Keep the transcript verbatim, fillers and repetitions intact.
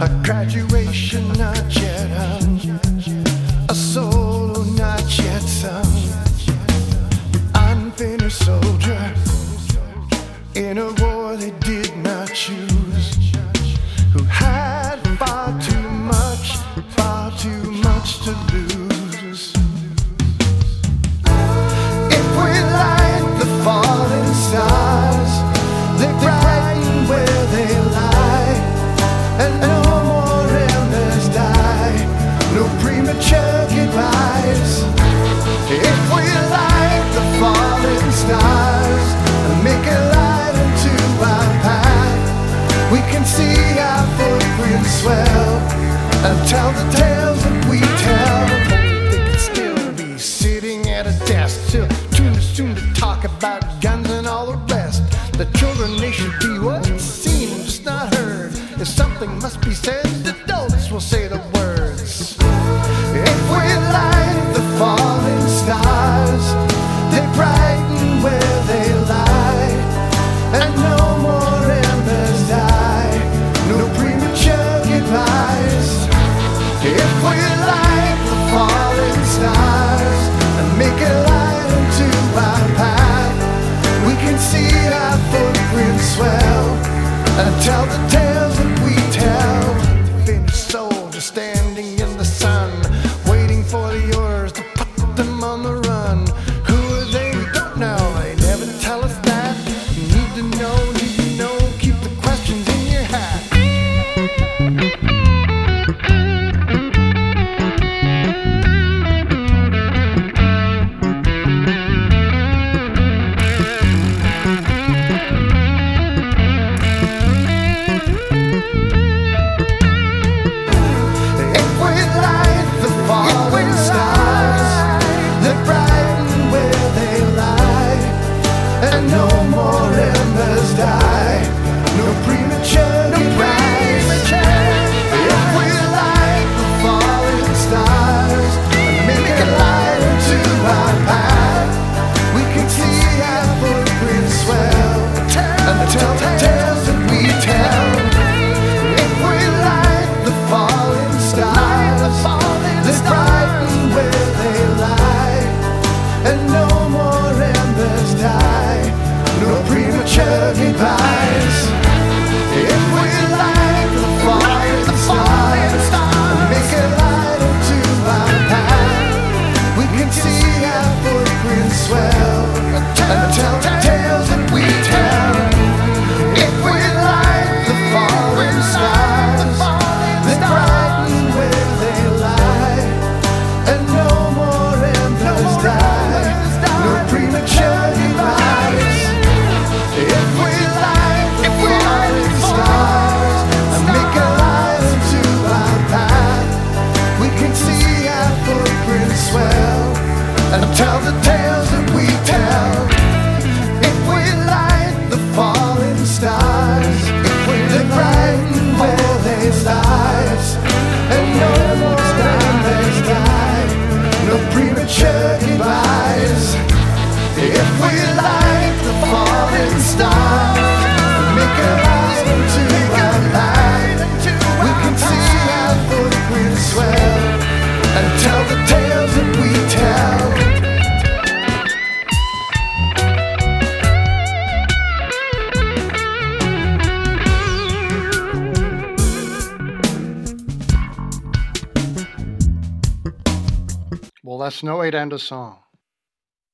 A graduation not yet hung, a solo not yet sung. Unfinished soldier in a war they did not choose, who had far too much, far too much to lose. If we light the falling stars, they brighten where they lie, and no more embers die, no premature goodbyes. If we light the falling stars and make a light into our path, we can see our footprints swell and tell the tales that we tell. They could still be sitting at a desk, still too soon to talk about guns and all the rest. The children, they should be what? Seen, just not heard. If something must be said, adults will say the words. If we light the falling stars, they brighten where they lie, and no more embers die, no premature goodbyes. If we light the falling stars and make a light into our path, we can see our footprints swell and tell the tales that we tell. Finished soldiers standing in the sun, waiting for the orders to put them on the run. Who are they? We don't know. They never tell us that. You need to know, need to know. Keep the questions in your hat. No more embers die, no premature goodbyes. If we light the falling stars and make a light into our path, we can see our footprints swell and tell the tales that we tell. If we light the falling stars, they brighten where they lie, and no more embers die, no premature goodbyes. If we light the falling stars and make a light into our path, we can see our footprints swell and tell the tales that we tell. If we light the falling stars, they brighten where they lie, and no more embers die, no premature goodbyes. If we light the falling stars and make a light into our path, we can see our footprints swell and tell the tales that we tell. If we light the falling stars, if we brighten where they lie, and no more embers die, no premature goodbyes. If we light the falling stars and make a light into our light, we can see our footprints swell and tell the tales that we tell. Well, that's no way to end a song.